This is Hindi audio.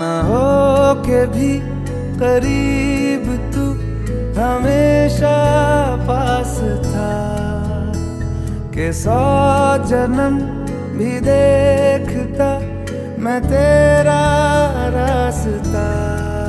हो के भी करीब तू हमेशा पास था, कि 100 जन्म भी देखता मैं तेरा रास्ता।